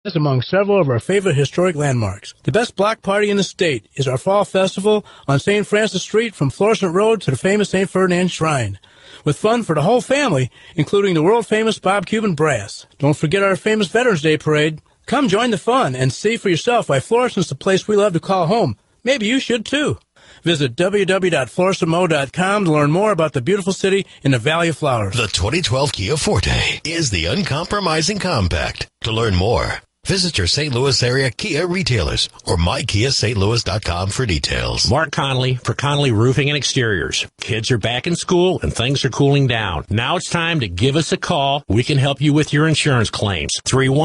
As among several of our favorite historic landmarks. The best block party in the state is our Fall Festival on St. Francis Street from Florissant Road to the famous St. Ferdinand Shrine. With fun for the whole family, including the world-famous Bob Cuban Brass. Don't forget our famous Veterans Day Parade. Come join the fun and see for yourself why Florissant's the place we love to call home. Maybe you should too. Visit www.florissantmo.com to learn more about the beautiful city in the Valley of Flowers. The 2012 Kia Forte is the uncompromising compact. To learn more, visit your St. Louis area Kia retailers or mykiastlouis.com for details. Mark Connolly for Connolly Roofing and Exteriors. Kids are back in school and things are cooling down. Now it's time to give us a call. We can help you with your insurance claims.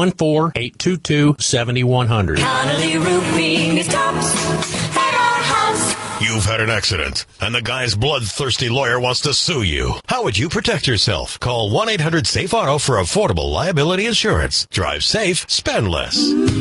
314-822-7100. Connolly Roofing is tops at our house. You've had an accident, and the guy's bloodthirsty lawyer wants to sue you. How would you protect yourself? Call 1-800-SAFE-AUTO for affordable liability insurance. Drive safe, spend less.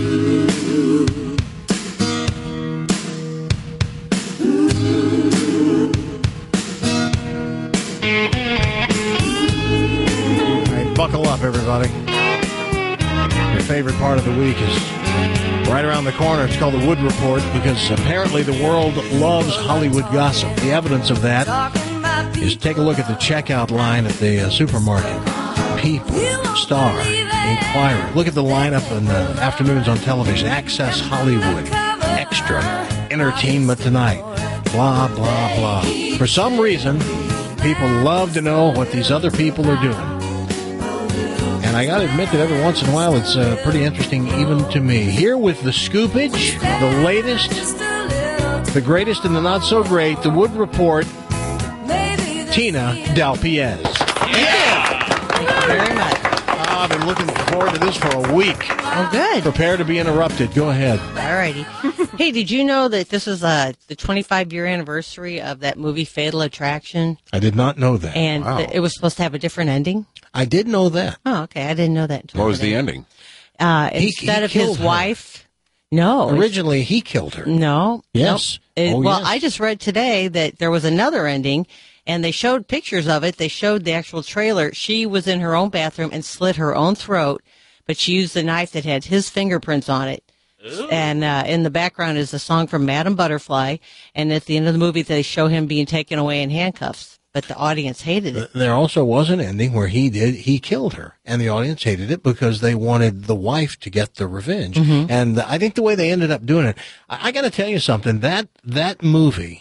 All right, buckle up, everybody. Your favorite part of the week is right around the corner. It's called the Wood Report because apparently the world loves Hollywood gossip. The evidence of that is take a look at the checkout line at the supermarket. People, Star, Inquirer. Look at the lineup in the afternoons on television. Access Hollywood, Extra, Entertainment Tonight, blah, blah, blah. For some reason, people love to know what these other people are doing. And I got to admit that every once in a while it's pretty interesting even to me. Here with the scoopage, the latest, the greatest and the not so great, the Wood Report, Tina Del Piez. Thank you very much. I've been looking forward to this for a week. Oh, good. Prepare to be interrupted. Go ahead. All righty. Hey, did you know that this is the 25-year anniversary of that movie Fatal Attraction? I did not know that. And wow. It was supposed to have a different ending? I did know that. Oh, okay. I didn't know that until What was today. the ending? Instead of his killed her. wife. No. Originally, he killed her. No. Yes. Nope. Oh, Well, yes. I just read today that there was another ending, and they showed pictures of it. They showed the actual trailer. She was in her own bathroom and slit her own throat, but she used a knife that had his fingerprints on it. Ooh. And in the background is a song from Madame Butterfly, and at the end of the movie, they show him being taken away in handcuffs. But the audience hated it. There also was an ending where he killed her, and the audience hated it because they wanted the wife to get the revenge. Mm-hmm. And I think the way they ended up doing it, I got to tell you something, that movie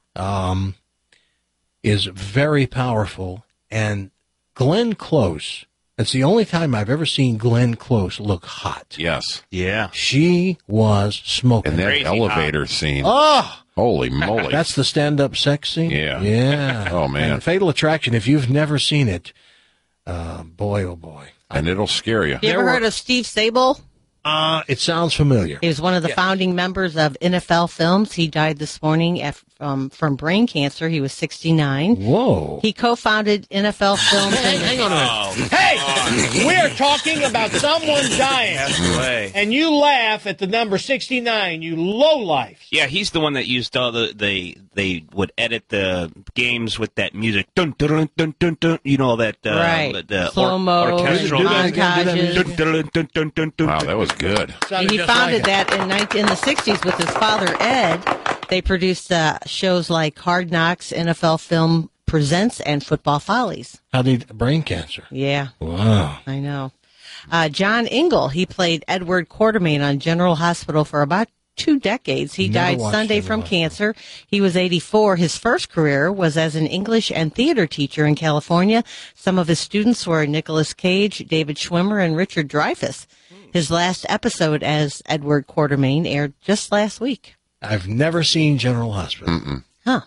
is very powerful, and Glenn Close, it's the only time I've ever seen Glenn Close look hot. Yes. Yeah. She was smoking. And that Crazy elevator scene. Oh! Holy moly. That's the stand-up sex scene? Yeah. Yeah. Oh, man. And Fatal Attraction, if you've never seen it, boy, oh, boy. And it'll scare you. You ever heard of Steve Sable? It sounds familiar. He was one of the founding members of NFL Films. He died this morning from brain cancer. He was 69. Whoa. He co-founded NFL Films. Hang on a minute. Hey, we're talking about someone dying, and you laugh at the number 69, you lowlife. Yeah, he's the one that used all they would edit the games with that music. Dun, dun, dun, dun, dun, dun, you know that Right. the Slow-mo, orchestral montages. Dun, dun, dun, dun, dun, dun. Wow, that was good. And he founded that in the 60s with his father, Ed. They produced shows like Hard Knocks, NFL Film Presents, and Football Follies. How did brain cancer? Yeah. Wow. I know. John Ingle, he played Edward Quartermain on General Hospital for about 2 decades. He Never died watched Sunday General from Hospital. cancer. He was 84. His first career was as an English and theater teacher in California. Some of his students were Nicolas Cage, David Schwimmer, and Richard Dreyfuss. His last episode as Edward Quartermain aired just last week. I've never seen General Hospital. Mm-mm. Huh.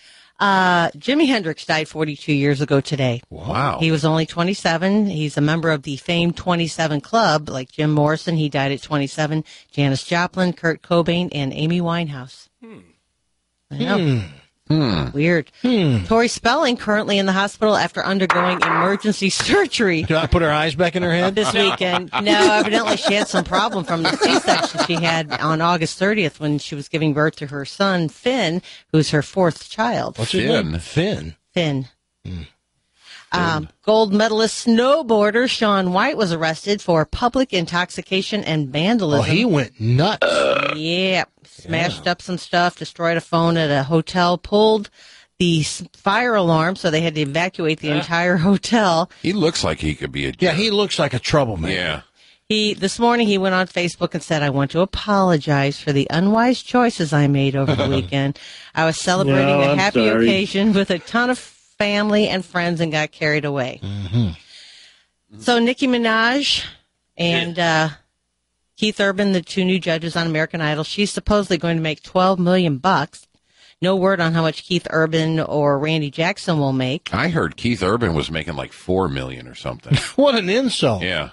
Jimi Hendrix died 42 years ago today. Wow. He was only 27. He's a member of the famed 27 Club, like Jim Morrison. He died at 27. Janis Joplin, Kurt Cobain, and Amy Winehouse. I know. Weird. Tori Spelling currently in the hospital after undergoing emergency surgery Do I put her eyes back in her head? this weekend. No, evidently she had some problem from the C-section she had on August 30th when she was giving birth to her son, Finn, who's her 4th child. What's his name? Finn. Finn. Gold medalist snowboarder Shaun White was arrested for public intoxication and vandalism. Oh, he went nuts. Yeah. Smashed up some stuff, destroyed a phone at a hotel, pulled the fire alarm, so they had to evacuate the entire hotel. He looks like he could be a jerk. Yeah, he looks like a troublemaker. Yeah. This morning he went on Facebook and said, I want to apologize for the unwise choices I made over the weekend. I was celebrating a happy occasion with a ton of family and friends and got carried away. Mm-hmm. So Nicki Minaj and Keith Urban, the two new judges on American Idol, she's supposedly going to make $12 million. No word on how much Keith Urban or Randy Jackson will make. I heard Keith Urban was making like $4 million or something. What an insult. Yeah.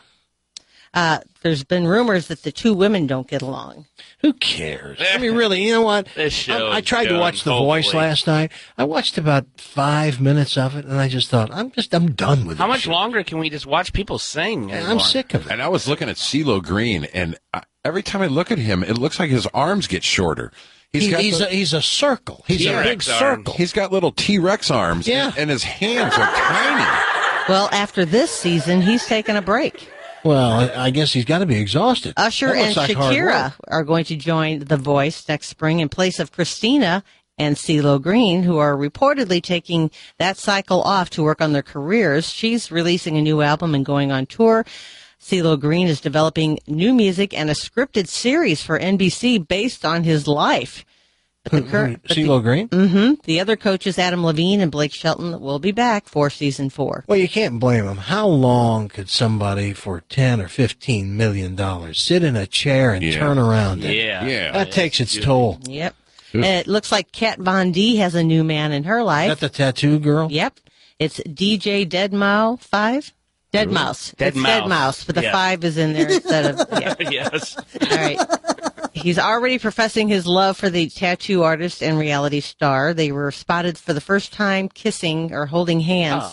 There's been rumors that the two women don't get along. Who cares? I mean, really, you know what? I tried to watch The Voice last night. I watched about 5 minutes of it, and I just thought, I'm done with it. How much longer can we just watch people sing? I'm sick of it. And I was looking at CeeLo Green, and every time I look at him, it looks like his arms get shorter. He's a circle. He's a big circle. He's got little T-Rex arms, and his hands are tiny. Well, after this season, he's taking a break. Well, I guess he's got to be exhausted. Usher and Shakira are going to join The Voice next spring in place of Christina and CeeLo Green, who are reportedly taking that cycle off to work on their careers. She's releasing a new album and going on tour. CeeLo Green is developing new music and a scripted series for NBC based on his life. CeeLo Green? Mm-hmm. The other coaches, Adam Levine and Blake Shelton, will be back for season 4. Well, you can't blame them. How long could somebody for $10 or $15 million sit in a chair and turn around? Yeah. That takes its toll. Yep. It looks like Kat Von D has a new man in her life. Is that the tattoo girl? Yep. It's DJ Deadmau 5. Deadmau5. It's Deadmau5, but the 5 is in there instead of... Yes. All right. He's already professing his love for the tattoo artist and reality star. They were spotted for the first time kissing or holding hands.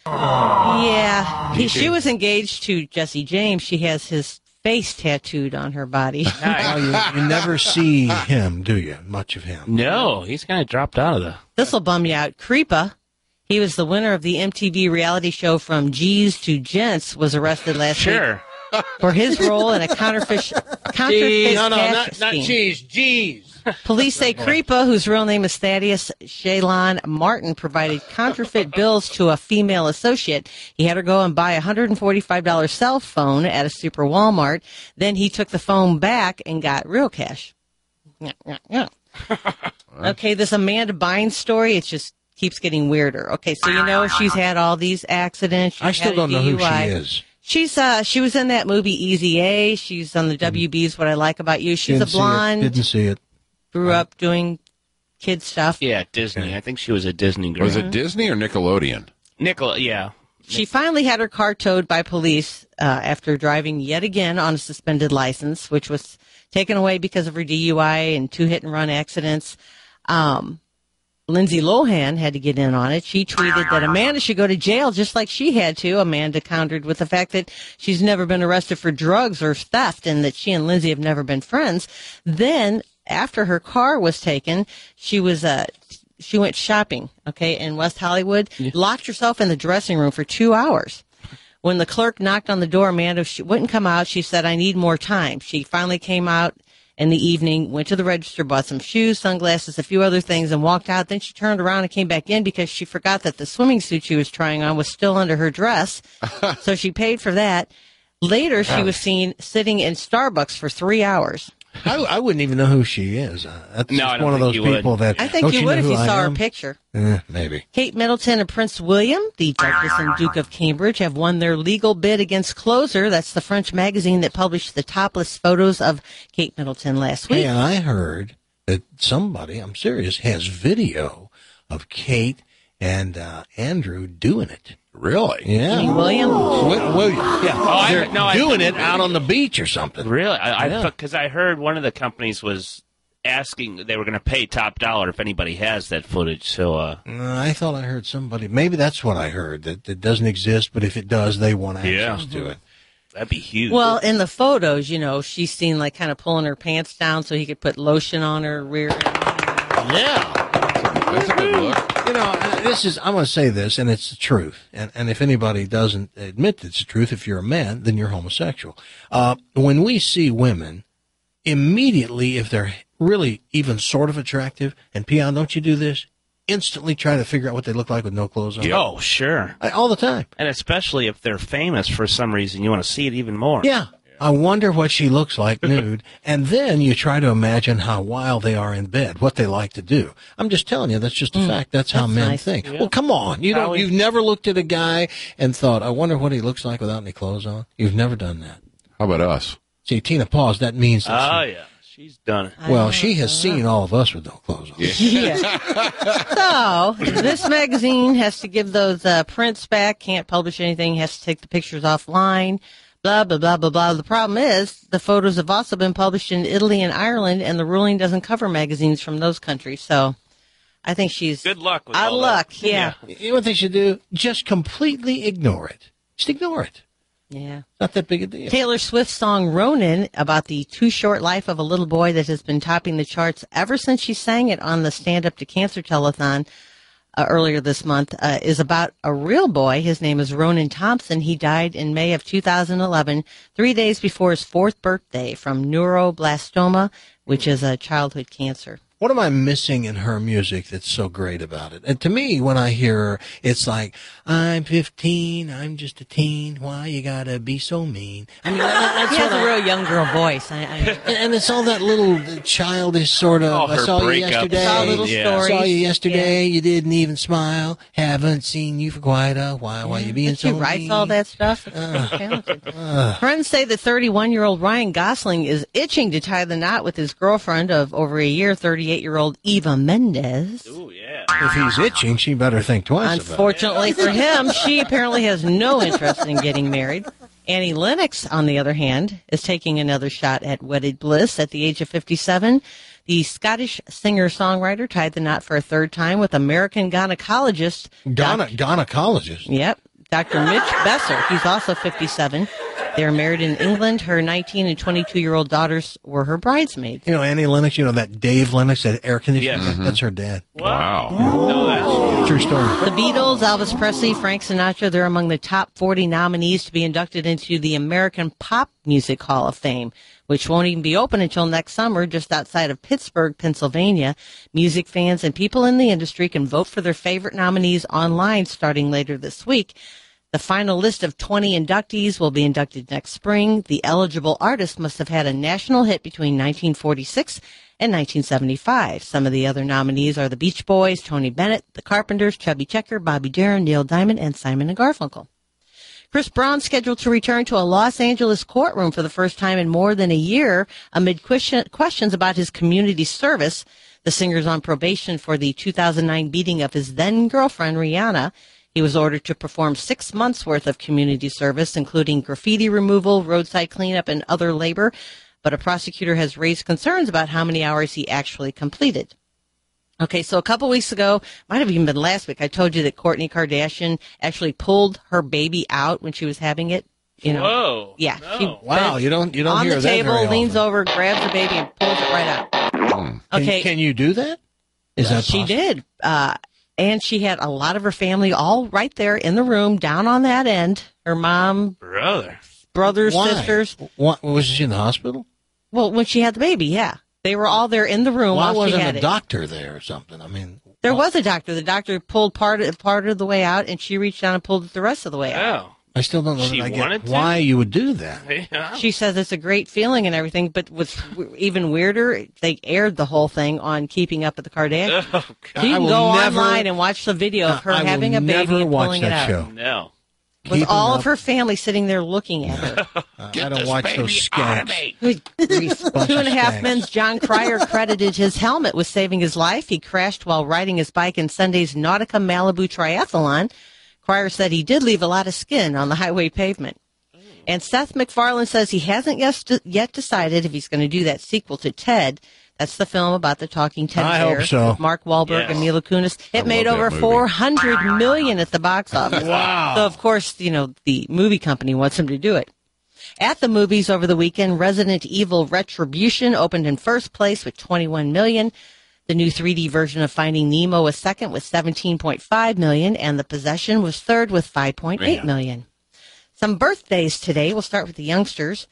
Yeah. She was engaged to Jesse James. She has his face tattooed on her body. Well, you never see him, do you? Much of him. No, he's kind of dropped out of the... This will bum you out. Creepa. He was the winner of the MTV reality show From G's to Gents, was arrested last week for his role in a counterfeit cash scheme. G's, G's. Police say Creepa, whose real name is Thaddeus Shaylon Martin, provided counterfeit bills to a female associate. He had her go and buy a $145 cell phone at a super Walmart. Then he took the phone back and got real cash. Okay, this Amanda Bynes story, it's just keeps getting weirder. Okay, so you know she's had all these accidents. I still don't know who she is. She was in that movie Easy A. She's on the WB's What I Like About You. She's a blonde. Didn't see it. Grew up doing kid stuff. Yeah, Disney. I think she was a Disney girl. Was it Disney or Nickelodeon? Yeah. She finally had her car towed by police after driving yet again on a suspended license, which was taken away because of her DUI and 2 hit-and-run accidents. Lindsay Lohan had to get in on it. She tweeted that Amanda should go to jail just like she had to. Amanda countered with the fact that she's never been arrested for drugs or theft and that she and Lindsay have never been friends. Then, after her car was taken, she went shopping, in West Hollywood, locked herself in the dressing room for 2 hours. When the clerk knocked on the door, Amanda wouldn't come out. She said, I need more time. She finally came out in the evening, went to the register, bought some shoes, sunglasses, a few other things, and walked out. Then she turned around and came back in because she forgot that the swimming suit she was trying on was still under her dress. So she paid for that. Later, she was seen sitting in Starbucks for 3 hours. I wouldn't even know who she is. That's one of those people that... I think you would if you saw her picture. Maybe. Kate Middleton and Prince William, the Duchess and Duke of Cambridge, have won their legal bid against Closer. That's the French magazine that published the topless photos of Kate Middleton last week. Hey, and I heard that somebody, I'm serious, has video of Kate and Andrew doing it. Really? Yeah. King William? Yeah. They're doing it out on the beach or something. Really? Because I heard one of the companies was asking, they were going to pay top dollar if anybody has that footage. So I thought I heard somebody, maybe that's what I heard, that it doesn't exist, but if it does, they want access to it. That'd be huge. Well, in the photos, she's seen like kind of pulling her pants down so he could put lotion on her rear. Yeah. That's a good look. I'm going to say this, and it's the truth. And if anybody doesn't admit it's the truth, if you're a man, then you're homosexual. When we see women, immediately, if they're really even sort of attractive, and Peon, don't you do this? Instantly try to figure out what they look like with no clothes on. Oh, sure. All the time. And especially if they're famous for some reason, you want to see it even more. Yeah. I wonder what she looks like nude. And then you try to imagine how wild they are in bed, what they like to do. I'm just telling you, that's just a fact. That's how men think. Yeah. Well, come on. You've never looked at a guy and thought, I wonder what he looks like without any clothes on. You've never done that. How about us? See, Tina paused. That means that Oh, yeah. She's done it. well, she has seen all of us with no clothes on. So, this magazine has to give those prints back, can't publish anything, has to take the pictures offline, blah, blah, blah, blah, blah. The problem is the photos have also been published in Italy and Ireland, and the ruling doesn't cover magazines from those countries. So, I think she's Good luck with out of all luck. that. Yeah. You know what they should do? Just completely ignore it. Just ignore it. Yeah. Not that big a deal. Taylor Swift's song Ronin, about the too short life of a little boy that has been topping the charts ever since she sang it on the Stand Up to Cancer telethon earlier this month, is about a real boy. His name is Ronan Thompson. He died in May of 2011, 3 days before his 4th birthday, from neuroblastoma, which is a childhood cancer. What am I missing in her music that's so great about it? And to me, when I hear her, it's like, I'm 15, I'm just a teen, why you gotta be so mean? I mean, that's He has what a real young girl voice. and it's all that little childish sort of, Oh, I her saw you breakups. yesterday, It's all little Yeah. stories. saw you yesterday, Yeah. you didn't even smile, haven't seen you for quite a while, why you being But so she writes mean? all that stuff. It's so talented. Friends say that 31-year-old Ryan Gosling is itching to tie the knot with his girlfriend of over a year, 38-year-old Eva Mendes. Ooh, yeah. If he's itching, she better think twice about it. Unfortunately for him, she apparently has no interest in getting married. Annie Lennox, on the other hand, is taking another shot at wedded bliss at the age of 57. The Scottish singer-songwriter tied the knot for a third time with American gynecologist. Gynecologist. Yep, Dr. Mitch Besser. He's also 57. They were married in England. Her 19 and 22-year-old daughters were her bridesmaids. You know, Annie Lennox, that Dave Lennox, that air conditioner, Yes. that's her dad. Wow. No, that's True story. The Beatles, Elvis Presley, Frank Sinatra, they're among the top 40 nominees to be inducted into the American Pop Music Hall of Fame, which won't even be open until next summer just outside of Pittsburgh, Pennsylvania. Music fans and people in the industry can vote for their favorite nominees online starting later this week. The final list of 20 inductees will be inducted next spring. The eligible artist must have had a national hit between 1946 and 1975. Some of the other nominees are the Beach Boys, Tony Bennett, the Carpenters, Chubby Checker, Bobby Darin, Neil Diamond, and Simon & Garfunkel. Chris Brown scheduled to return to a Los Angeles courtroom for the first time in more than a year amid questions about his community service. The singer's on probation for the 2009 beating of his then-girlfriend, Rihanna. He was ordered to perform 6 months' worth of community service, including graffiti removal, roadside cleanup, and other labor, but a prosecutor has raised concerns about how many hours he actually completed. Okay, so a couple weeks ago, might have even been last week, I told you that Kourtney Kardashian actually pulled her baby out when she was having it. Whoa. Yeah. No. She Wow, you don't on hear the that table, very leans often. over, grabs the baby, and pulls it right out. Okay. Can you do that? Is that She possible? did. And she had a lot of her family all right there in the room, down on that end. Her mom, Brother. brothers, Why? sisters. What, was she in the hospital? Well, when she had the baby, yeah. They were all there in the room Why while she wasn't had a it. doctor there or something? I mean, There was a doctor. The doctor pulled part of the way out, and she reached down and pulled it the rest of the way out. Oh. I still don't know She that I wanted get to? why you would do that. Yeah. She says it's a great feeling and everything, but what's even weirder, they aired the whole thing on Keeping Up with the Kardashians. Oh, So God. you I can will go never- online and watch the video of her I will having a baby never and watch pulling it that out. show. No. With Keeping all Up- of her family sitting there looking at her. I don't watch those skanks. Good grief. Bunch Two and a of Half skanks. Men's John Cryer credited his helmet with saving his life. He crashed while riding his bike in Sunday's Nautica Malibu Triathlon. Cryer said he did leave a lot of skin on the highway pavement. And Seth MacFarlane says he hasn't yet decided if he's going to do that sequel to Ted. That's the film about the talking teddy I bear hope so. with Mark Wahlberg Yes. and Mila Kunis. It made love that over movie. $400 million at the box office. Wow. So, of course, the movie company wants him to do it. At the movies over the weekend, Resident Evil Retribution opened in first place with $21 million. The new 3D version of Finding Nemo was second with 17.5 million, and The Possession was third with 5.8 million. Some birthdays today. We'll start with the youngsters.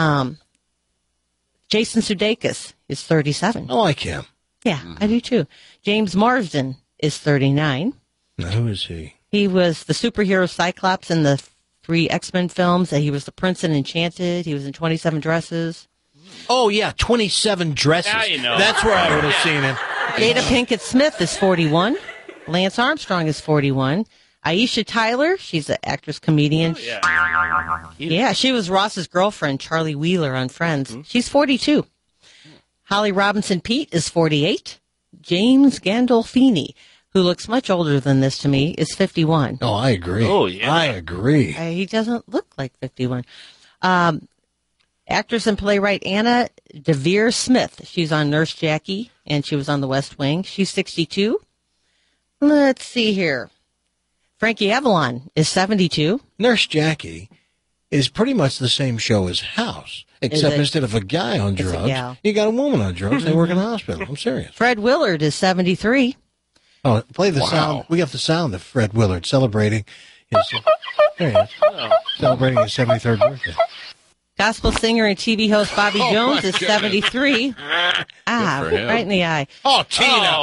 Jason Sudeikis is 37. I like him. Yeah, I do too. James Marsden is 39. Now, who is he? He was the superhero Cyclops in the 3 X-Men films. He was the Prince in Enchanted. He was in 27 Dresses. Oh, yeah, 27 Dresses. Now you know. That's where I would have seen him. Jada Pinkett Smith is 41. Lance Armstrong is 41. Aisha Tyler, she's an actress comedian. Yeah, she was Ross's girlfriend, Charlie Wheeler, on Friends. She's 42. Holly Robinson Peete is 48. James Gandolfini, who looks much older than this to me, is 51. Oh, I agree. Oh, yeah. I agree. He doesn't look like 51. Actress and playwright Anna Devere Smith. She's on Nurse Jackie, and she was on The West Wing. She's 62. Let's see here. Frankie Avalon is 72. Nurse Jackie is pretty much the same show as House, except instead of a guy on drugs, you got a woman on drugs. They work in a hospital. I'm serious. Fred Willard is 73. Oh, play the sound. We have the sound of Fred Willard celebrating his, there he is, celebrating his 73rd birthday. Gospel singer and TV host Bobby Jones is 73. Right in the eye. Oh, Tina.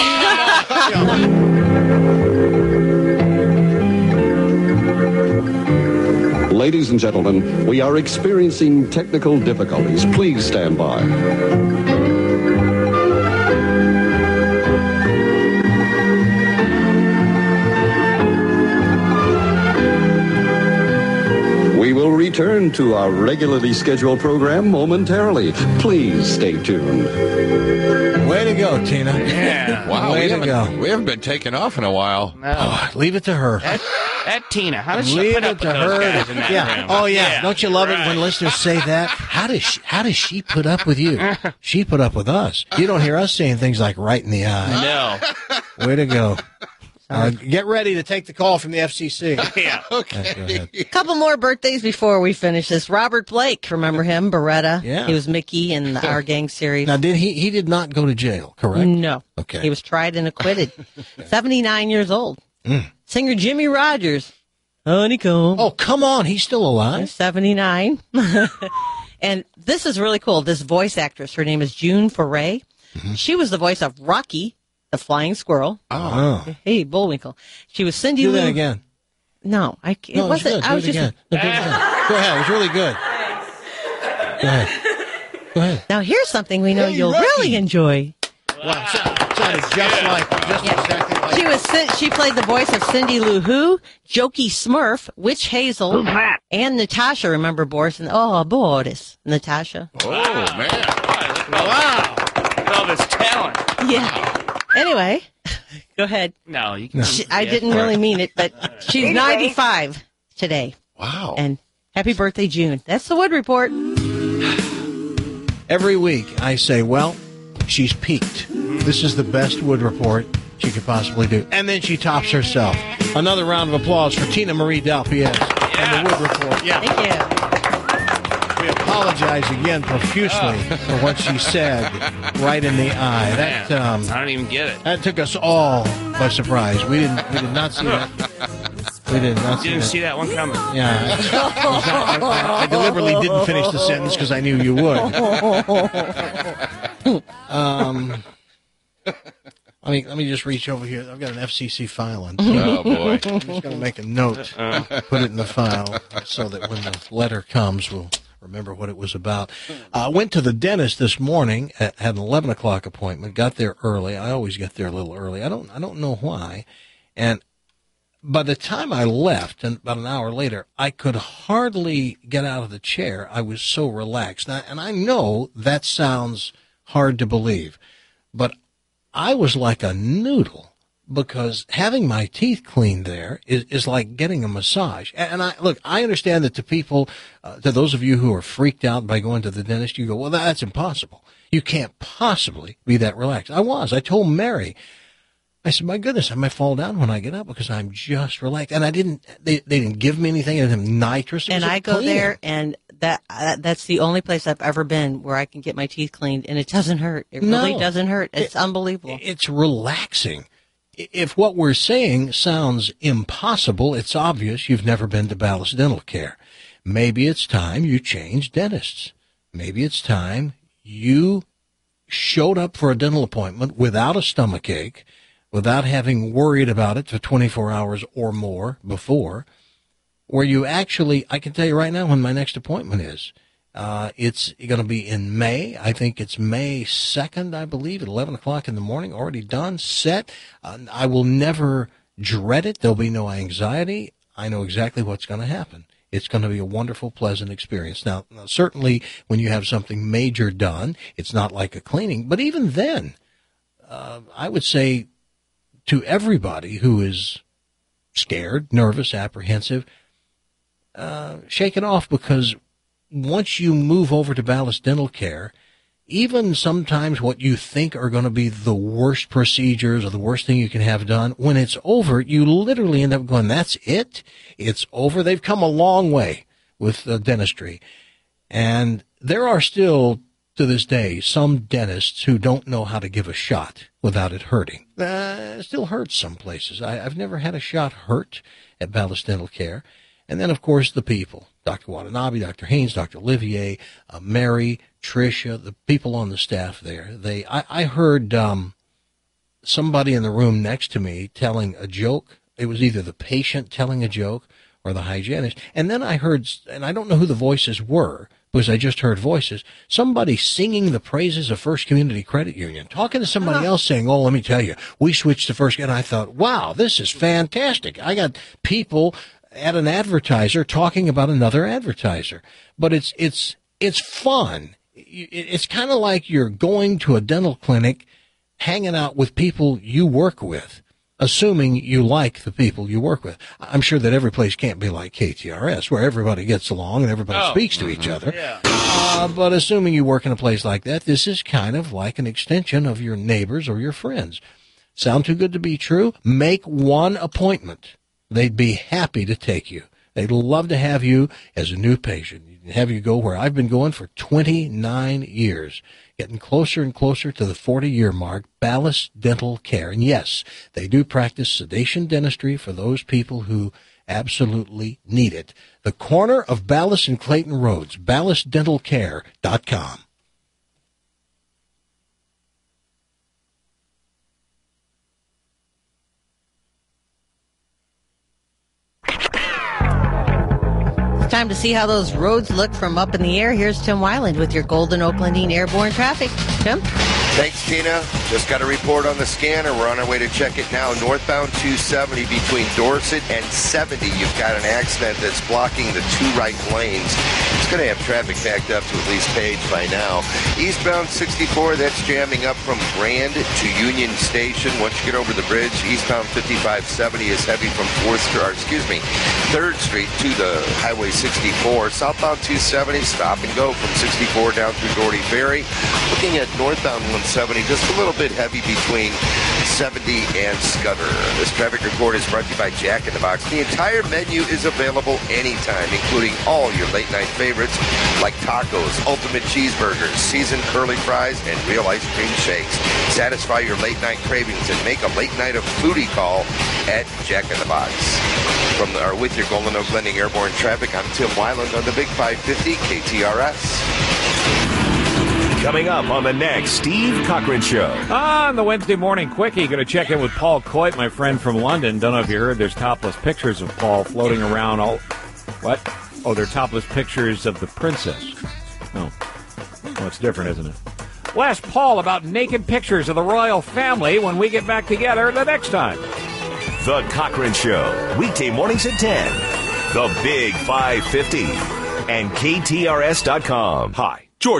Ladies and gentlemen, we are experiencing technical difficulties. Please stand by. We will return to our regularly scheduled program momentarily. Please stay tuned. Way to go, Tina. Yeah. Wow, Way to go. We haven't been taking off in a while. No. Oh, leave it to her. That Tina, how does she Leave put it up to with those her. guys in that Yeah. room? Oh, yeah. Don't you love it when listeners say that? How does she put up with you? She put up with us. You don't hear us saying things like right in the eye. No. Way to go. Get ready to take the call from the FCC. Yeah. Okay. Go ahead. A couple more birthdays before we finish this. Robert Blake, remember him? Beretta. Yeah. He was Mickey in the Our Gang series. Now, he did not go to jail, correct? No. Okay. He was tried and acquitted. 79 years old. Singer Jimmy Rogers. Honeycomb. Oh, come on. He's still alive? 79. And this is really cool. This voice actress, her name is June Foray. She was the voice of Rocky, the Flying Squirrel. Oh. Hey, Bullwinkle. She was Cindy Do Lou. that again. No, it No, wasn't. good. I was Do it just. again. No, do it again. Go ahead. It was really good. Go ahead. Go ahead. Now here's something we know Hey, you'll Rocky. really enjoy. Wow. Sounded just exactly like She played the voice of Cindy Lou Who, Jokey Smurf, Witch Hazel, and Natasha. Remember Boris? Boris, Natasha. Oh, man. Wow. Look at all this talent. Yeah. Anyway, go ahead. No, you can. I didn't really mean it, but she's 95 today. Wow. And happy birthday, June. That's the Wood Report. Every week I say, well, she's peaked. This is the best Wood Report she could possibly do. And then she tops herself. Another round of applause for Tina Marie Dalpiez and the Wood Report. Yeah. Thank you. We apologize again profusely for what she said right in the eye. That I don't even get it. that took us all by surprise. We did not see that. We did not You didn't see that one coming. Yeah, I deliberately didn't finish the sentence because I knew you would. Let me just reach over here. I've got an FCC file on. Oh, boy. I'm just going to make a note, put it in the file, so that when the letter comes, we'll remember what it was about. I went to the dentist this morning. Had an 11 o'clock appointment. Got there early. I always get there a little early. I don't know why. And by the time I left, and about an hour later, I could hardly get out of the chair. I was so relaxed. And I know that sounds hard to believe, but I was like a noodle, because having my teeth cleaned there is like getting a massage. And I understand that to people, to those of you who are freaked out by going to the dentist, you go, well, that's impossible. You can't possibly be that relaxed. I told Mary, I said, my goodness, I might fall down when I get up because I'm just relaxed. And they didn't give me anything. I didn't have nitrous. And I go there, and that's the only place I've ever been where I can get my teeth cleaned, and it doesn't hurt. It really doesn't hurt. It's unbelievable. It's relaxing. If what we're saying sounds impossible, it's obvious you've never been to Ballast Dental Care. Maybe it's time you change dentists. Maybe it's time you showed up for a dental appointment without a stomach ache, without having worried about it for 24 hours or more before, where you actually, I can tell you right now when my next appointment is. It's going to be in May. I think it's May 2nd, I believe, at 11 o'clock in the morning, already done, set. I will never dread it. There'll be no anxiety. I know exactly what's going to happen. It's going to be a wonderful, pleasant experience. Now, certainly when you have something major done, it's not like a cleaning. But even then, I would say to everybody who is scared, nervous, apprehensive, shake it off, because once you move over to Ballast Dental Care, even sometimes what you think are going to be the worst procedures or the worst thing you can have done, when it's over, you literally end up going, that's it? It's over? They've come a long way with dentistry. And there are still, to this day, some dentists who don't know how to give a shot without it hurting. It still hurts some places. I've never had a shot hurt at Ballast Dental Care. And then, of course, the people. Dr. Watanabe, Dr. Haynes, Dr. Olivier, Mary, Tricia, the people on the staff there. I heard somebody in the room next to me telling a joke. It was either the patient telling a joke or the hygienist. And then I heard, and I don't know who the voices were, because I just heard voices, somebody singing the praises of First Community Credit Union, talking to somebody else saying, oh, let me tell you, we switched to First. And I thought, wow, this is fantastic. I got people at an advertiser talking about another advertiser. But it's fun. It's kind of like you're going to a dental clinic, hanging out with people you work with, assuming you like the people you work with. I'm sure that every place can't be like KTRS, where everybody gets along and everybody speaks to each other. Yeah. But assuming you work in a place like that, this is kind of like an extension of your neighbors or your friends. Sound too good to be true? Make one appointment. They'd be happy to take you. They'd love to have you as a new patient, have you go where I've been going for 29 years, getting closer and closer to the 40-year mark, Ballast Dental Care. And yes, they do practice sedation dentistry for those people who absolutely need it. The corner of Ballast and Clayton Roads, ballastdentalcare.com. Time to see how those roads look from up in the air. Here's Tim Weiland with your Golden Oaklandine airborne traffic. Tim? Thanks, Tina. Just got a report on the scanner. We're on our way to check it now. Northbound 270 between Dorset and 70. You've got an accident that's blocking the two right lanes. It's going to have traffic backed up to at least Page by now. Eastbound 64, that's jamming up from Grand to Union Station. Once you get over the bridge, eastbound 5570 is heavy from 3rd Street to the Highway 64. Southbound 270, stop and go from 64 down through Doherty Ferry. Looking at northbound 170, just a little bit heavy between 70 and Scudder. This traffic report is brought to you by Jack in the Box. The entire menu is available anytime, including all your late night favorites like tacos, ultimate cheeseburgers, seasoned curly fries, and real ice cream shakes. Satisfy your late night cravings and make a late night of foodie call at Jack in the Box. With your Golden Oaklandine airborne traffic, I'm Tim Weiland on the Big 550 KTRS. Coming up on the next Steve Cochran Show. On the Wednesday morning quickie, going to check in with Paul Coit, my friend from London. Don't know if you heard, there's topless pictures of Paul floating around. What? Oh, they're topless pictures of the princess. Oh, well, it's different, isn't it? We'll ask Paul about naked pictures of the royal family when we get back together the next time. The Cochran Show, weekday mornings at 10. The Big 550 and KTRS.com. Hi, George Weber.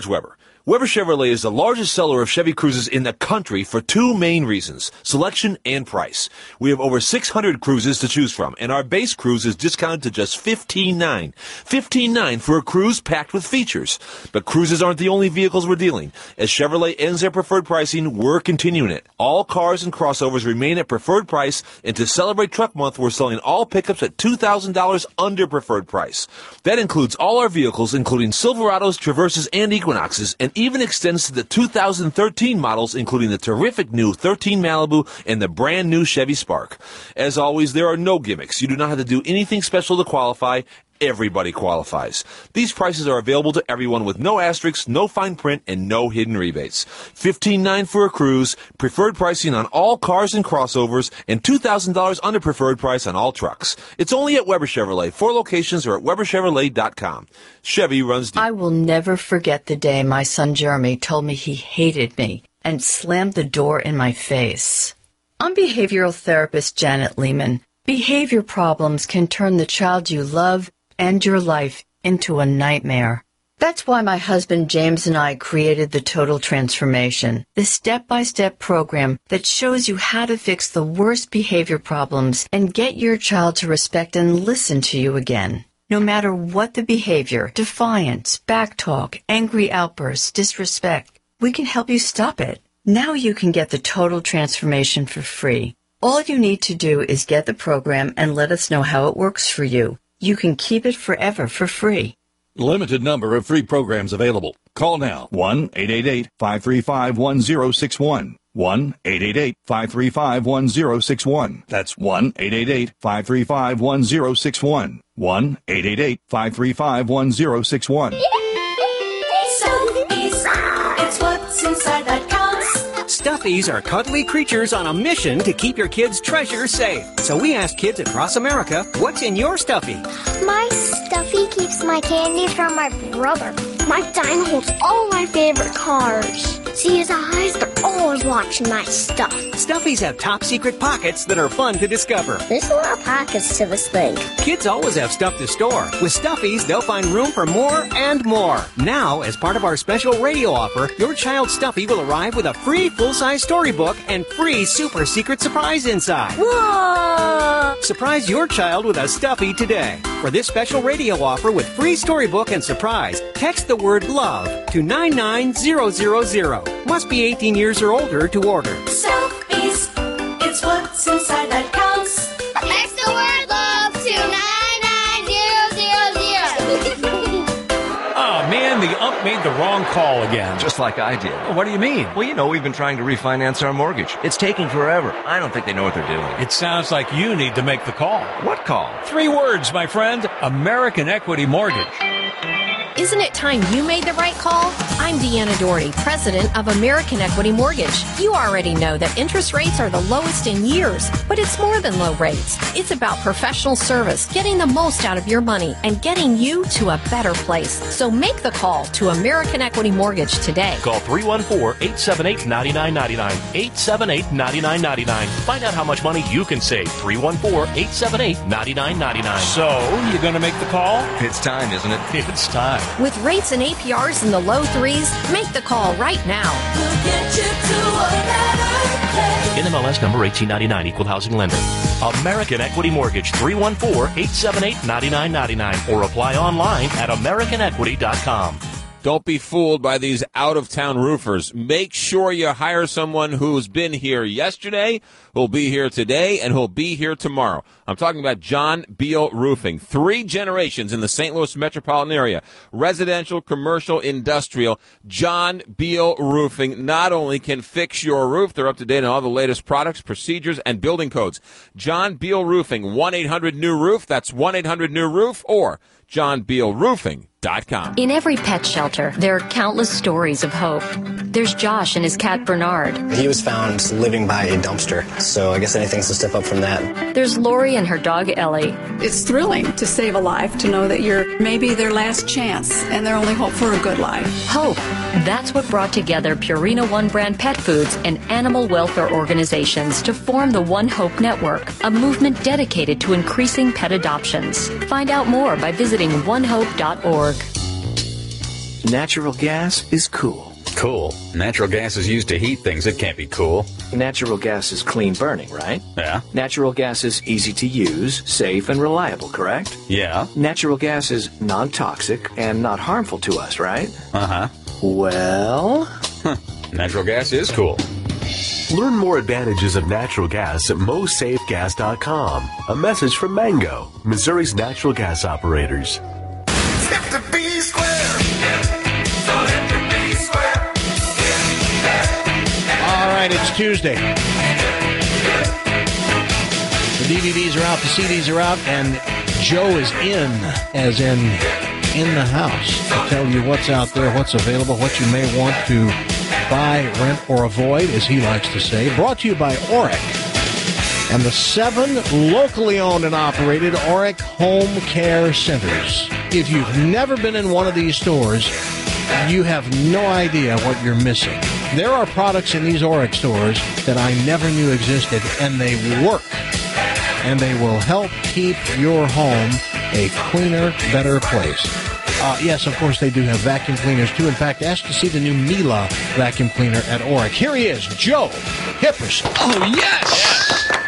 Weber Chevrolet is the largest seller of Chevy Cruzes in the country for two main reasons, selection and price. We have over 600 Cruzes to choose from, and our base Cruze is discounted to just $15,900. $15,900 for a Cruze packed with features. But Cruzes aren't the only vehicles we're dealing. As Chevrolet ends their preferred pricing, we're continuing it. All cars and crossovers remain at preferred price, and to celebrate Truck Month, we're selling all pickups at $2,000 under preferred price. That includes all our vehicles, including Silverados, Traverses, and Equinoxes, and even extends to the 2013 models, including the terrific new 13 Malibu and the brand new Chevy Spark. As always, there are no gimmicks. You do not have to do anything special to qualify. Everybody qualifies. These prices are available to everyone with no asterisks, no fine print, and no hidden rebates. $15,900 for a Cruze, preferred pricing on all cars and crossovers, and $2,000 under preferred price on all trucks. It's only at Weber Chevrolet. 4 locations are at WeberChevrolet.com. Chevy runs deep. I will never forget the day my son Jeremy told me he hated me and slammed the door in my face. I'm behavioral therapist Janet Lehman. Behavior problems can turn the child you love and your life into a nightmare. That's why my husband James and I created the Total Transformation, the step-by-step program that shows you how to fix the worst behavior problems and get your child to respect and listen to you again. No matter what the behavior, defiance, backtalk, angry outbursts, disrespect, we can help you stop it. Now you can get the Total Transformation for free. All you need to do is get the program and let us know how it works for you. You can keep it forever for free. Limited number of free programs available. Call now. 1-888-535-1061. 1-888-535-1061. That's 1-888-535-1061. 1-888-535-1061. Stuffies, it's what's inside that counts. Stuffies are cuddly creatures on a mission to keep your kids' treasure safe. So we asked kids across America, what's in your Stuffy? My Stuffy keeps my candy from my brother. My dino holds all my favorite cars. See his eyes? They're always watching my stuff. Stuffies have top secret pockets that are fun to discover. There's a lot of pockets to this thing. Kids always have stuff to store. With Stuffies, they'll find room for more and more. Now, as part of our special radio offer, your child's Stuffy will arrive with a free full-size storybook and free super secret surprise inside. Whoa! Surprise your child with a Stuffy today. For this special radio offer with free storybook and surprise, text the word LOVE to 99000. Must be 18 years or older to order. Stuffies, it's what's inside that counts. Text the word LOVE to 99000. Oh, man, the ump made the wrong call again. Just like I did. What do you mean? Well, you know, we've been trying to refinance our mortgage. It's taking forever. I don't think they know what they're doing. It sounds like you need to make the call. What call? 3 words, my friend. American Equity Mortgage. Isn't it time you made the right call? I'm Deanna Doherty, president of American Equity Mortgage. You already know that interest rates are the lowest in years, but it's more than low rates. It's about professional service, getting the most out of your money, and getting you to a better place. So make the call to American Equity Mortgage today. Call 314-878-9999. 878-9999. Find out how much money you can save. 314-878-9999. So, you going to make the call? It's time, isn't it? It's time. With rates and APRs in the low 3s, make the call right now. We'll get you to a better place. NMLS number 1899, Equal Housing Lender. American Equity Mortgage, 314-878-9999. Or apply online at AmericanEquity.com. Don't be fooled by these out-of-town roofers. Make sure you hire someone who's been here yesterday, who'll be here today, and who'll be here tomorrow. I'm talking about John Beal Roofing. 3 generations in the St. Louis metropolitan area. Residential, commercial, industrial. John Beal Roofing not only can fix your roof, they're up to date on all the latest products, procedures, and building codes. John Beal Roofing, 1-800-NEW-ROOF. That's 1-800-NEW-ROOF or JohnBealRoofing.com. In every pet shelter, there are countless stories of hope. There's Josh and his cat Bernard. He was found living by a dumpster, so I guess anything's a step up from that. There's Lori and her dog Ellie. It's thrilling to save a life, to know that you're maybe their last chance and their only hope for a good life. Hope. That's what brought together Purina One Brand Pet Foods and animal welfare organizations to form the One Hope Network, a movement dedicated to increasing pet adoptions. Find out more by visiting onehope.org. Natural gas is cool. Cool. Natural gas is used to heat things. It can't be cool. Natural gas is clean burning, right? Yeah. Natural gas is easy to use, safe, and reliable, correct? Yeah. Natural gas is non-toxic and not harmful to us, right? Uh-huh. Well... Natural gas is cool. Learn more advantages of natural gas at mosafegas.com. A message from Mango, Missouri's natural gas operators. Hip the B square. So hip the B square. All right, it's Tuesday. The DVDs are out, the CDs are out, and Joe is in, as in the house, to tell you what's out there, what's available, what you may want to buy, rent, or avoid, as he likes to say. Brought to you by Oric and the 7 locally owned and operated Oric Home Care Centers. If you've never been in one of these stores, you have no idea what you're missing. There are products in these Oric stores that I never knew existed, and they work. And they will help keep your home a cleaner, better place. Yes, of course, they do have vacuum cleaners, too. In fact, ask to see the new Miele vacuum cleaner at Oric. Here he is, Joe Hipperson. Oh, yes!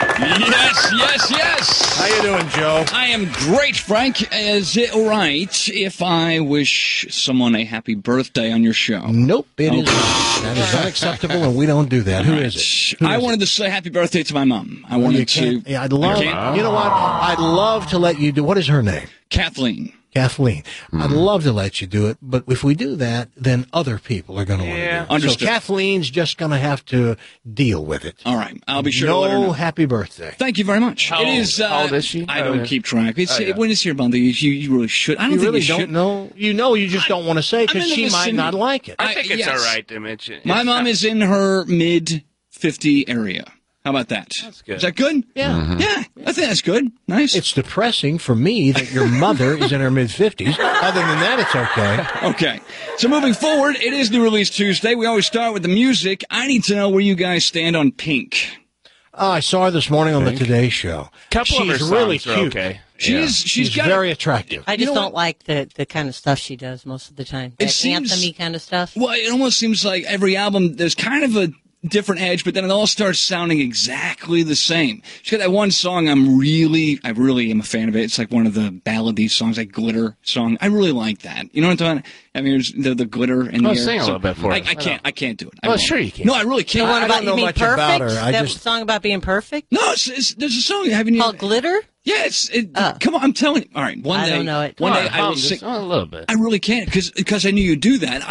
Yes! How you doing, Joe? I am great, Frank. Is it all right if I wish someone a happy birthday on your show? Nope, it is not. That is unacceptable, and we don't do that. Who is it? I wanted to say happy birthday to my mom. I wanted to... Yeah, I'd love... You know what? I'd love to let you do... What is her name? Kathleen. I'd love to let you do it, but if we do that, then other people are going to want to do it. Understood. So Kathleen's just going to have to deal with it. All right. I'll be sure to let her know. Happy birthday. Thank you very much. How old is she? I don't keep track. When it's your birthday, you really should. I don't you think really you don't should. know. You just don't want to say because she might not like it. I think it's all right to mention. My mom is in her mid-50 area. How about that? That's good. Is that good? Yeah. Mm-hmm. Yeah, I think that's good. Nice. It's depressing for me that your mother is in her mid-50s. Other than that, it's okay. Okay. So moving forward, it is New Release Tuesday. We always start with the music. I need to know where you guys stand on Pink. I saw her this morning on the Today Show. Couple of her She's really songs are cute. okay. She's got very attractive. I just don't like the kind of stuff she does most of the time. That anthem-y kind of stuff. Well, it almost seems like every album, there's kind of a different edge, but then it all starts sounding exactly the same. She's got that one song I really am a fan of it. It's like one of the ballady songs, like Glitter song. I really like that. You know what I'm talking? I mean, there's the glitter in the air. Sing a little bit for us. I can't do it. Well, sure you can. No, I really can't. I don't know much perfect? about her. That song about being perfect? No, there's a song called Glitter? Yeah, come on, I'm telling you. All right, one day. I don't know it. One day I will sing a little bit. I really can't because I knew you'd do that.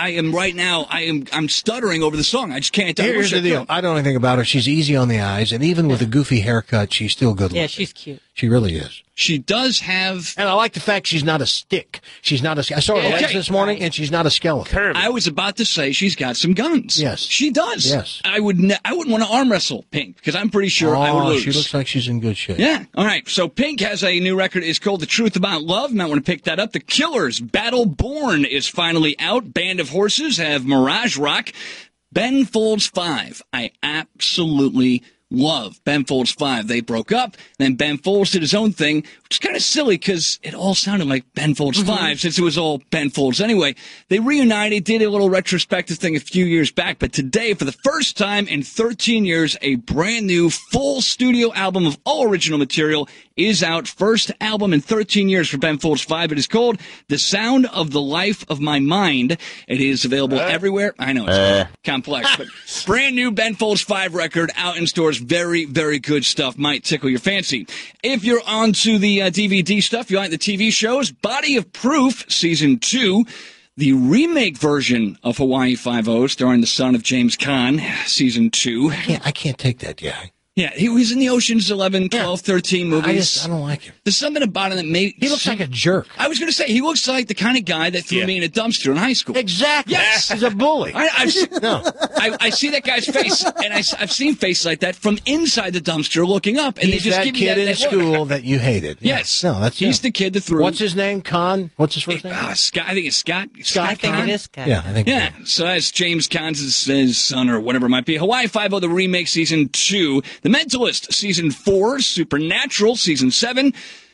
I'm stuttering over the song. I just can't. Here's the deal. I don't know anything about her. She's easy on the eyes, and even with a goofy haircut, she's still good looking. Yeah, she's cute. She really is. She does have... And I like the fact she's not a stick. She's not a... I saw her legs this morning, and she's not a skeleton. I was about to say she's got some guns. Yes. She does. Yes. I wouldn't want to arm wrestle Pink, because I'm pretty sure I would lose. She looks like she's in good shape. Yeah. All right. So Pink has a new record. It's called The Truth About Love. You might want to pick that up. The Killers' Battle Born is finally out. Band of Horses have Mirage Rock. Ben Folds 5. I absolutely love Ben Folds 5. They broke up, then Ben Folds did his own thing, which is kind of silly because it all sounded like Ben Folds 5 since it was all Ben Folds anyway. They reunited, did a little retrospective thing a few years back, but today, for the first time in 13 years, a brand new full studio album of all original material is out. First album in 13 years for Ben Folds 5. It is called The Sound of the Life of My Mind. It is available everywhere. I know it's complex, but brand new Ben Folds 5 record out in stores. Very, very good stuff. Might tickle your fancy. If you're onto the DVD stuff, you like the TV shows, Body of Proof Season 2, the remake version of Hawaii Five-0, starring the son of James Caan, Season 2. I can't take that guy. Yeah, he was in the Ocean's 11, 12, 13 movies. I don't like him. There's something about him that made... He looks like a jerk. I was going to say, he looks like the kind of guy that threw me in a dumpster in high school. Exactly. Yes. He's a bully. I see that guy's face, and I've seen faces like that from inside the dumpster looking up. And He's they just that give kid me in school that you hated. Yes. No, that's He's him. the kid that threw... What's his name? Caan? What's his first name? Scott. I think it's Scott. I think it is Scott. Yeah, I think Yeah, so that's James Caan's his son or whatever it might be. Hawaii Five-0, the remake, Season 2. The Mentalist, Season 4. Supernatural, Season 7.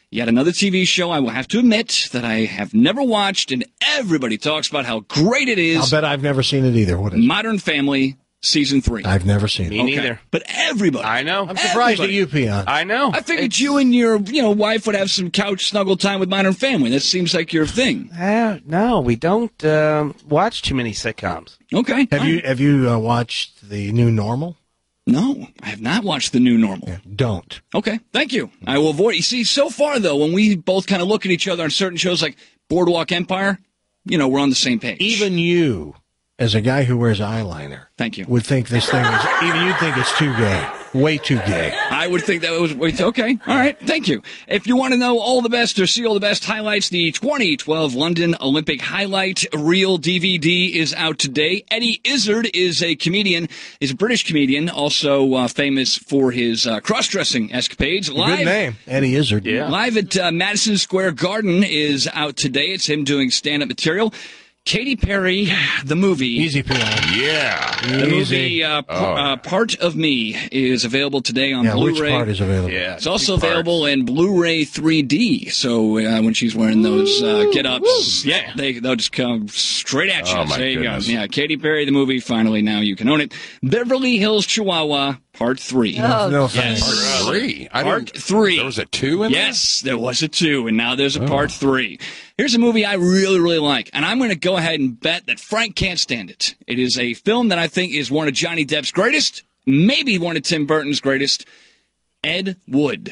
Yet another TV show I will have to admit that I have never watched, and everybody talks about how great it is. I'll bet I've never seen it either. What is it? Modern Family, Season 3. I've never seen it. Me neither. But everybody. I know. I'm surprised at you, Peon. I know. I figured you and your wife would have some couch snuggle time with Modern Family. That seems like your thing. No, we don't watch too many sitcoms. Okay. Have you watched The New Normal? No, I have not watched The New Normal. Yeah, don't. Okay, thank you. I will avoid. You see, so far, though, when we both kind of look at each other on certain shows like Boardwalk Empire, we're on the same page. Even you, as a guy who wears eyeliner, thank you, would think this thing is, even you'd think it's too gay. Way too gay. I would think that was okay. All right. Thank you. If you want to know all the best or see all the best highlights, the 2012 London Olympic highlight reel DVD is out today. Eddie Izzard is a comedian, is a British comedian, also famous for his cross-dressing escapades. Good name, Eddie Izzard. Yeah. Live at Madison Square Garden is out today. It's him doing stand-up material. Katy Perry, the movie. Easy, Peon. Yeah. The movie Part of Me is available today on Blu-ray. Which part is available? Yeah, it's also available in Blu-ray 3D. So when she's wearing those get-ups, they'll just come straight at you. Oh, my there you goodness. go. Yeah, Katy Perry, the movie. Finally, now you can own it. Beverly Hills Chihuahua, Part 3. No yes. Part 3. Part 3. There was a 2 in there? Yes, there was a 2, and now there's a Part 3. Here's a movie I really, really like, and I'm going to go ahead and bet that Frank can't stand it. It is a film that I think is one of Johnny Depp's greatest, maybe one of Tim Burton's greatest, Ed Wood.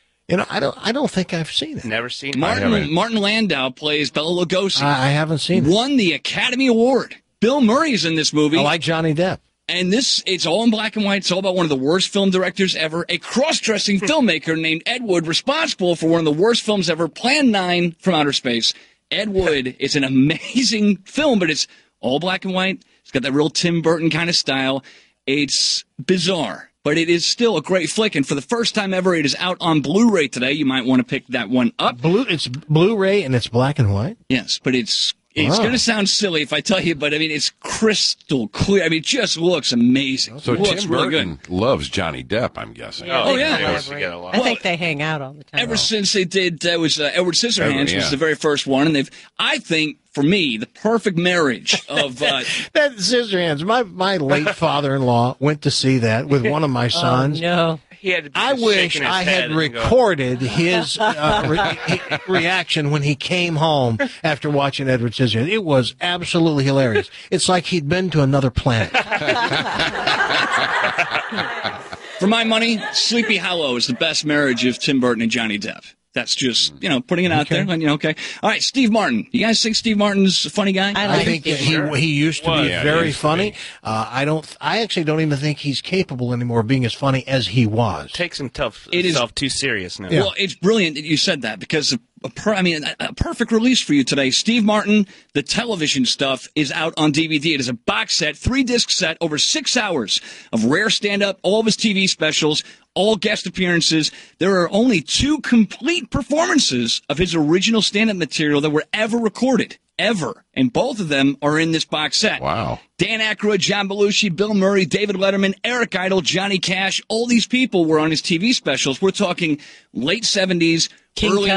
I don't think I've seen it. Never seen it. Martin Landau plays Bela Lugosi. I haven't seen it. Won the Academy Award. Bill Murray's in this movie. I like Johnny Depp. And it's all in black and white. It's all about one of the worst film directors ever, a cross-dressing filmmaker named Ed Wood, responsible for one of the worst films ever, Plan 9 from Outer Space. Ed Wood is an amazing film, but it's all black and white. It's got that real Tim Burton kind of style. It's bizarre, but it is still a great flick. And for the first time ever, it is out on Blu-ray today. You might want to pick that one up. It's Blu-ray and it's black and white? Yes, but it's going to sound silly if I tell you, but I mean, it's crystal clear. I mean, it just looks amazing. So it looks Tim really Burton loves Johnny Depp, I'm guessing. Oh, yeah. I think they hang out all the time. Ever since they did, was Edward Scissorhands yeah. was the very first one, and I think, for me, the perfect marriage of that Scissorhands. My late father-in-law went to see that with one of my sons. Oh, no. He had to be I wish I had recorded his reaction when he came home after watching Edward Scissorhands. It was absolutely hilarious. It's like he'd been to another planet. For my money, Sleepy Hollow is the best marriage of Tim Burton and Johnny Depp. That's just, putting it out there. Okay. All right, Steve Martin. You guys think Steve Martin's a funny guy? I think he used to be very funny. I actually don't even think he's capable anymore of being as funny as he was. Takes himself too serious now. Yeah. Well, it's brilliant that you said that because a perfect release for you today. Steve Martin, the television stuff, is out on DVD. It is a box set, 3-disc set, over 6 hours of rare stand-up, all of his TV specials, all guest appearances. There are only 2 complete performances of his original stand-up material that were ever recorded. Ever. And both of them are in this box set. Wow. Dan Aykroyd, John Belushi, Bill Murray, David Letterman, Eric Idle, Johnny Cash, all these people were on his TV specials. We're talking late 70s, early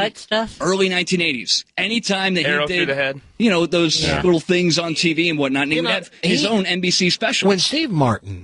1980s. Anytime that Arrow he did, through the head. Those little things on TV and whatnot, and he would have his own NBC special. When Steve Martin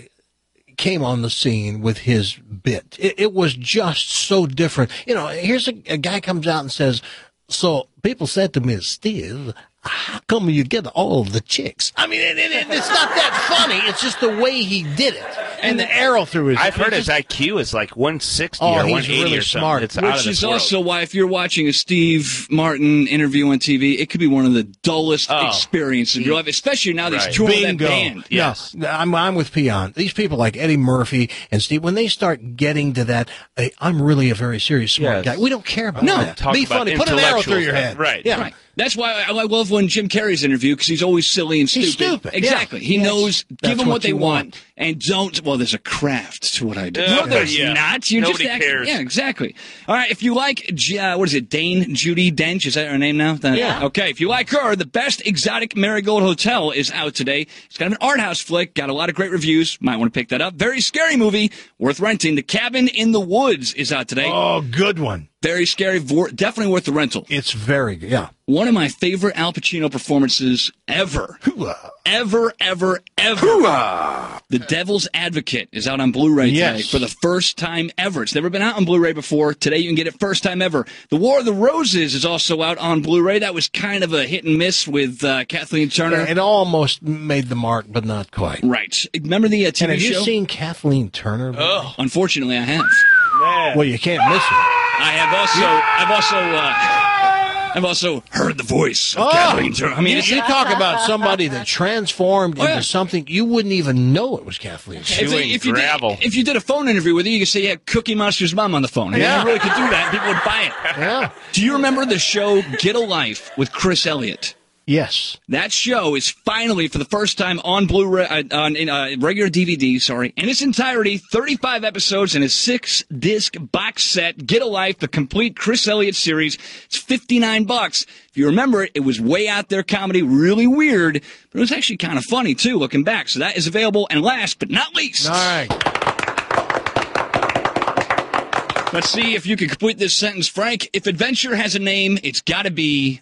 came on the scene with his bit, it was just so different. Here's a guy comes out and says, so people said to me, Steve, how come you get all the chicks? I mean, it's not that funny. It's just the way he did it. And the arrow through his... I've heard his IQ is like 160 or 180 really or something. smart. It's out Which of this is world. also why if you're watching a Steve Martin interview on TV, it could be one of the dullest experiences of your life, especially now that he's touring that band. Yes. No, I'm with Peon. These people like Eddie Murphy and Steve, when they start getting to that, I'm really a very serious, smart guy. We don't care about that. Be funny. Put an arrow through your head. Right. Yeah. Right. That's why I love when Jim Carrey's interviewed, because he's always silly and stupid. He's stupid. Exactly. Yeah. He knows, give That's them what what they you want. And there's a craft to what I do. No, No, there's yeah. not. You're Nobody just cares. Yeah, exactly. All right, if you like, what is it, Dane Judi Dench? Is that her name now? Yeah. Okay, if you like her, The Best Exotic Marigold Hotel is out today. It's kind of an art house flick, got a lot of great reviews. Might want to pick that up. Very scary movie, worth renting. The Cabin in the Woods is out today. Oh, good one. Very scary. Definitely worth the rental. It's very good, yeah. One of my favorite Al Pacino performances ever. Ever. The Devil's Advocate is out on Blu-ray today for the first time ever. It's never been out on Blu-ray before. Today you can get it first time ever. The War of the Roses is also out on Blu-ray. That was kind of a hit and miss with Kathleen Turner. It almost made the mark, but not quite. Right. Remember the TV show? And have you seen Kathleen Turner? Oh, unfortunately, I have. Man. Well, you can't miss her. I've also heard the voice of Kathleen Turner. I mean, you talk about somebody that transformed into something you wouldn't even know it was Kathleen. If you did a phone interview with her, you could say you had Cookie Monster's mom on the phone. I mean, you really could do that. People would buy it. Yeah. Do you remember the show Get a Life with Chris Elliott? Yes. That show is finally, for the first time, on Blu-ray, on regular DVD, in its entirety, 35 episodes and a 6-disc box set. Get a Life, the complete Chris Elliott series. It's $59. If you remember it, it was way out there comedy, really weird, but it was actually kind of funny, too, looking back. So that is available. And last but not least. All right. Let's see if you can complete this sentence, Frank. If adventure has a name, it's got to be...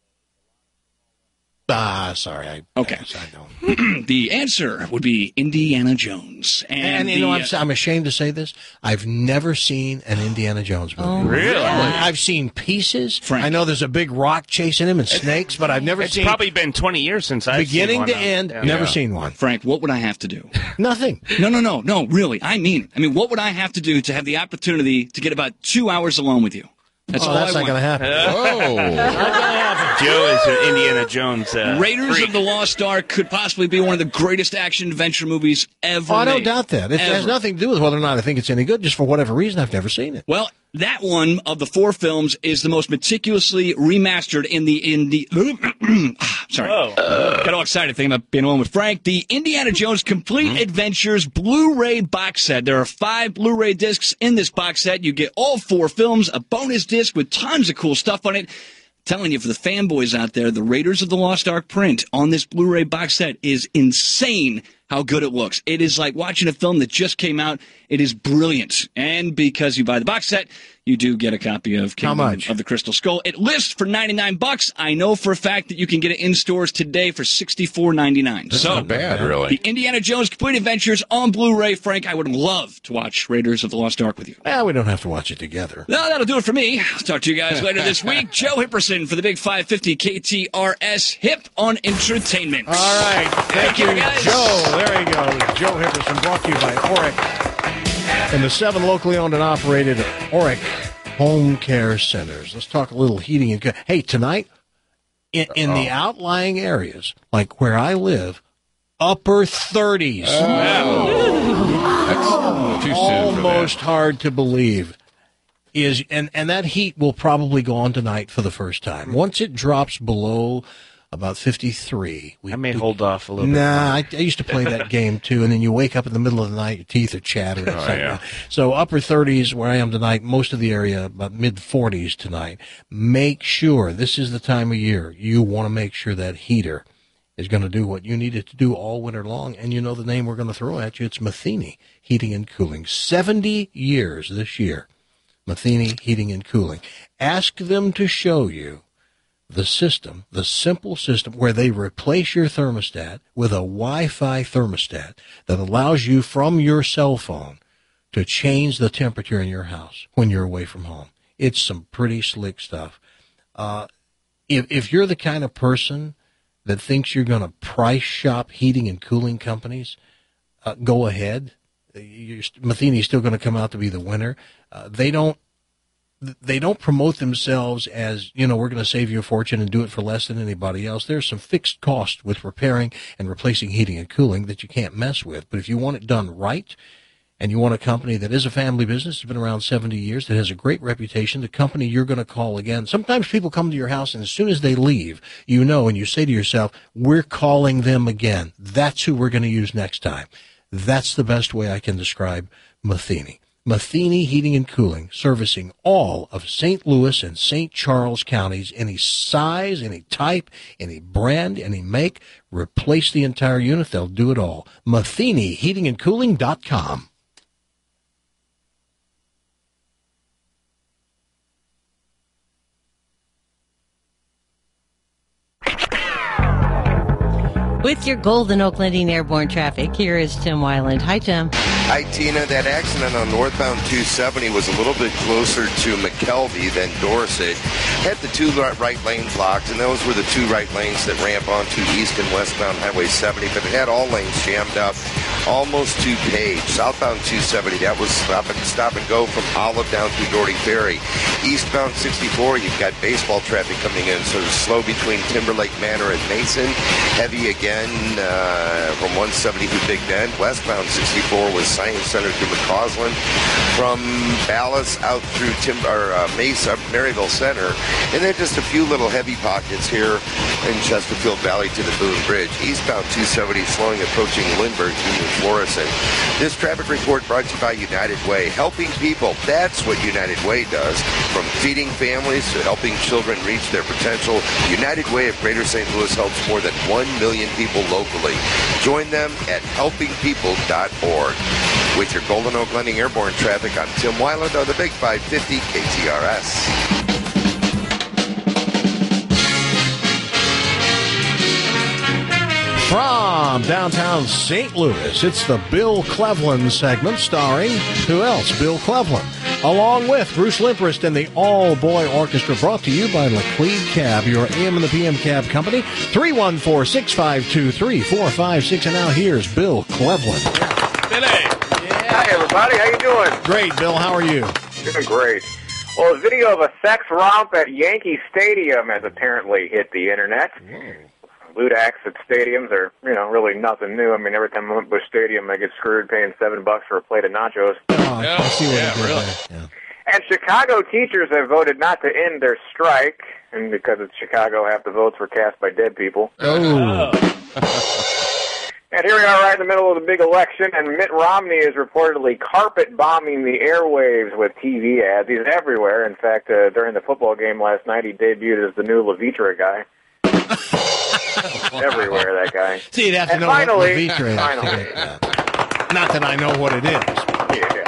sorry. Okay. I don't. The answer would be Indiana Jones. And you know, I'm ashamed to say this. I've never seen an Indiana Jones movie. Oh, really? I've seen pieces. Frank. I know there's a big rock chasing him and snakes, but I've never seen... It's probably been 20 years since I've seen one. Beginning to end, never seen one. Frank, what would I have to do? Nothing. No, really. I mean, what would I have to do to have the opportunity to get about 2 hours alone with you? That's all I want. That's not going to happen. Oh. Not going to happen. Joe is an Indiana Jones Raiders freak. of the Lost Ark could possibly be one of the greatest action-adventure movies ever I don't made. doubt that. It has nothing to do with whether or not I think it's any good. Just for whatever reason, I've never seen it. Well, that one of the 4 films is the most meticulously remastered in the sorry. Got all excited thinking about being alone with Frank. The Indiana Jones Complete Adventures Blu-ray box set. There are 5 Blu-ray discs in this box set. You get all 4 films, a bonus disc with tons of cool stuff on it. Telling you, for the fanboys out there, the Raiders of the Lost Ark print on this Blu-ray box set is insane how good it looks. It is like watching a film that just came out. It is brilliant. And because you buy the box set, you do get a copy of Kingdom of the Crystal Skull. It lists for $99. I know for a fact that you can get it in stores today for $64.99. That's not bad, really. The Indiana Jones Complete Adventures on Blu-ray. Frank, I would love to watch Raiders of the Lost Ark with you. Well, we don't have to watch it together. No, that'll do it for me. I'll talk to you guys later this week. Joe Hipperson for the Big 550 KTRS Hip on Entertainment. All right. Thank you, guys. Joe. There you go. Joe Hipperson, brought to you by Oric and the 7 locally owned and operated Oric Home Care Centers. Let's talk a little heating and care. Hey, tonight, in the outlying areas, like where I live, upper 30s. That's too soon Almost hard to believe. And that heat will probably go on tonight for the first time. Once it drops below about 53. I may hold off a little bit. Nah, I used to play that game too, and then you wake up in the middle of the night, your teeth are chattering. So upper 30s where I am tonight, most of the area about mid 40s tonight. Make sure, this is the time of year, you want to make sure that heater is going to do what you need it to do all winter long, and you know the name we're going to throw at you, it's Matheny Heating and Cooling. 70 years this year, Matheny Heating and Cooling. Ask them to show you the system, the simple system where they replace your thermostat with a Wi-Fi thermostat that allows you from your cell phone to change the temperature in your house when you're away from home. It's some pretty slick stuff. If you're the kind of person that thinks you're going to price shop heating and cooling companies, go ahead. Matheny's still going to come out to be the winner. They don't promote themselves as, we're going to save you a fortune and do it for less than anybody else. There's some fixed costs with repairing and replacing heating and cooling that you can't mess with. But if you want it done right, and you want a company that is a family business, has been around 70 years, that has a great reputation, the company you're going to call again. Sometimes people come to your house, and as soon as they leave, and you say to yourself, we're calling them again. That's who we're going to use next time. That's the best way I can describe Matheny. Matheny Heating and Cooling, servicing all of St. Louis and St. Charles counties, any size, any type, any brand, any make. Replace the entire unit. They'll do it all. MathenyHeatingandCooling.com. With your Golden Oak Lending Airborne traffic, here is Tim Weiland. Hi, Tim. Hi, Tina. That accident on northbound 270 was a little bit closer to McKelvey than Dorset. Had the two right lanes locked, and those were the two right lanes that ramp onto east and westbound Highway 70, but it had all lanes jammed up almost to Page. Southbound 270, that was stop and go from Olive down through Doherty Ferry. Eastbound 64, you've got baseball traffic coming in, so it's slow between Timberlake Manor and Mason. Heavy again from 170 to Big Bend. Westbound 64 was Science Center to McCausland. From Ballas out through Mesa, Maryville Center. And then just a few little heavy pockets here in Chesterfield Valley to the Boone Bridge. Eastbound 270 slowing approaching Lindbergh to Florissant. This traffic report brought to you by United Way. Helping people, that's what United Way does. From feeding families to helping children reach their potential, United Way of Greater St. Louis helps more than 1 million people locally. Join them at helpingpeople.org. With your Golden Oak Lending Airborne traffic, I'm Tim Weiland on the Big 550 KTRS. From downtown St. Louis, it's the Bill Cleveland segment starring, who else? Bill Cleveland. Along with Bruce Limprist and the All-Boy Orchestra, brought to you by Laclede Cab, your AM and the PM cab company. 314-652-3456. And now here's Bill Cleveland. Billy. Hi, everybody. How you doing? Great, Bill. How are you? Doing great. Well, a video of a sex romp at Yankee Stadium has apparently hit the internet. Lewd acts at stadiums are, really nothing new. I mean, every time I went to Busch Stadium, I get screwed paying $7 for a plate of nachos. I see what you did really. there. Yeah. And Chicago teachers have voted not to end their strike, and because it's Chicago, half the votes were cast by dead people. Oh. And here we are right in the middle of the big election, and Mitt Romney is reportedly carpet bombing the airwaves with TV ads. He's everywhere. In fact, during the football game last night, he debuted as the new Levitra guy. Everywhere, that guy. See, you'd have to and know finally, what Levitra is. Finally. Not that I know what it is. Yeah.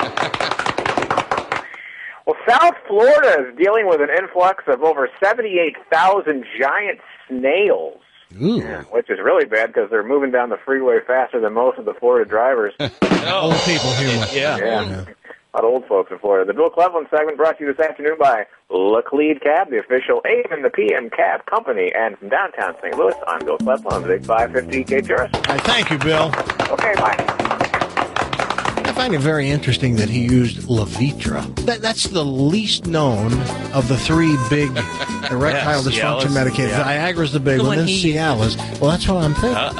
Well, South Florida is dealing with an influx of over 78,000 giant snails. Yeah, which is really bad because they're moving down the freeway faster than most of the Florida drivers. Old people here. Yeah. A lot of old folks in Florida. The Bill Cleveland segment brought to you this afternoon by Laclede Cab, the official AM and the PM cab company. And from downtown St. Louis, I'm Bill Cleveland on the Big 550 KTRS. Thank you, Bill. Okay, bye. I find it very interesting that he used Levitra. That's the least known of the three big erectile dysfunction medications. Viagra's the big one, and Cialis. Well, that's what I'm thinking.